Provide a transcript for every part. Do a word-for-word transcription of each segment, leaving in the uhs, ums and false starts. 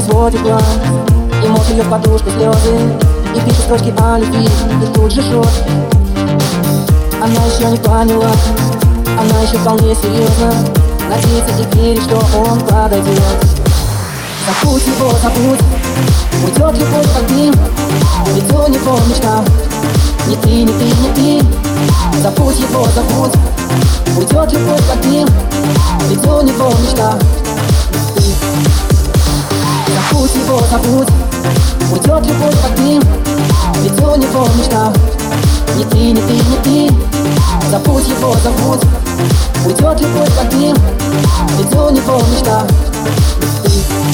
отводит глаз, и мозг ее в подушку слезы, и пишет строчки о любви, и тут же жжет. Она еще не поняла, она еще вполне серьезно надеется и верит, что он подойдет. Забудь его, забудь, уйдет любовь как дым, ведь у него мечта. Не ты, не ты, не ты, забудь его, забудь, уйдет любовь как дым, ведь у него мечта. Ты. Забудь его, забудь, уйдет любовь как дым, ведь у него мечта. Не ты, не ты, не ты, забудь его, забудь, уйдет любовь как дым, ведь у него мечта. Ты.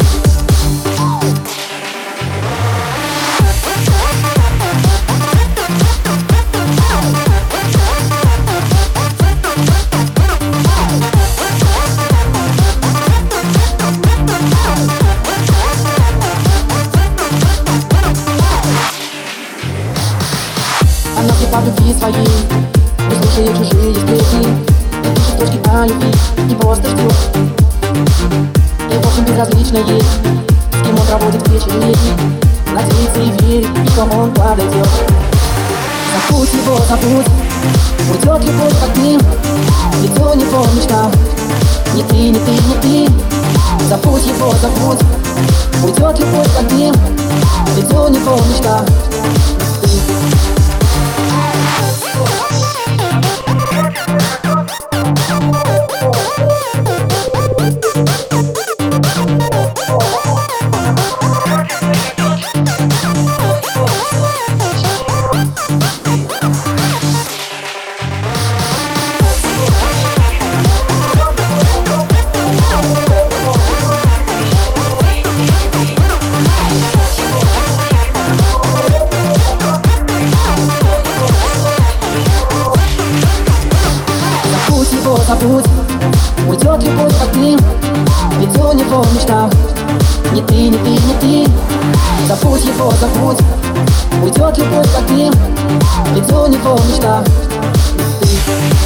Она слепа в любви своей, не слушает чужие сплетни, и пишет строчки о любви, и просто ждет. И в общем безразлично ей, с кем он проводит вечер летний, надеется и верит, что он подойдет. Забудь его, забудь, уйдет любовь как дым, ведь у него мечта. Не ты, не ты, не ты, забудь его, забудь, уйдет любовь как дым, ведь у него мечта. Забудь, уйдет любовь как дым, ведь у него мечта. Не ты, не ты, не ты, забудь его, забудь, уйдет любовь как дым, ведь у него мечта. Ты.